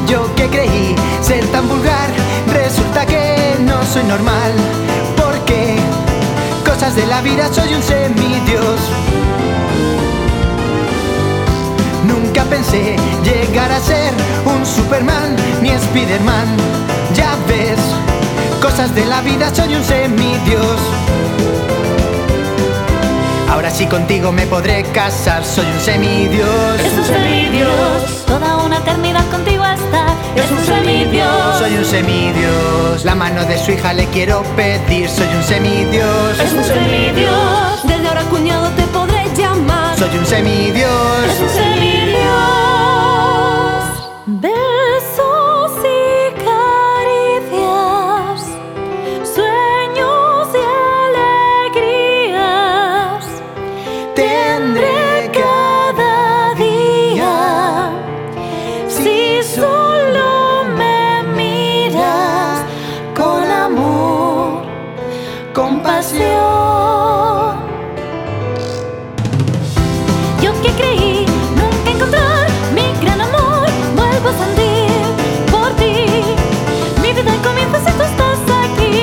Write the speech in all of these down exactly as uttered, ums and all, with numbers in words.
Yo que creí ser tan vulgar, resulta que no soy normal. Porque cosas de la vida soy un semidios. Nunca pensé llegar a ser un Superman ni Spiderman. Ya ves, cosas de la vida soy un semidios. Ahora sí contigo me podré casar, soy un semidios. Es un semidios, toda una eternidad contigo estar. Es un semidios, soy un semidios. La mano de su hija le quiero pedir, soy un semidios. Es un semidios, desde ahora cuñado te podré llamar. Soy un semidios. Es un semidios. Besos y caricias, sueños y alegrías Tendré cada día si solo me miras con amor, compasión. Yo que creí nunca encontrar mi gran amor, vuelvo a sentir por ti. Mi vida comienza si tú estás aquí.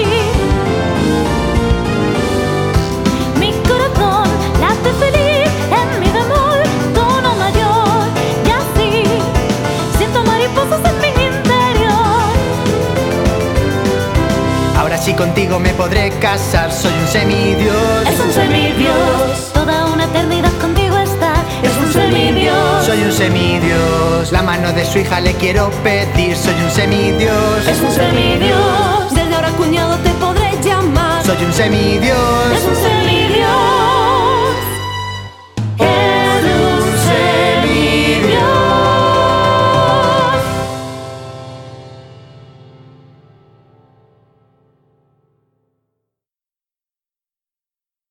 Mi corazón late feliz en mi bemol, tono mayor. Y así siento mariposas en mi interior. Ahora sí contigo me podré casar, soy un semidios. Es un semidios, toda una eternidad contigo estar. Es un semidios, Soy un semidios. La mano de su hija le quiero pedir, soy un semidios. es un semidios. Desde ahora cuñado te podré llamar. Soy un semidios. Es un semidios.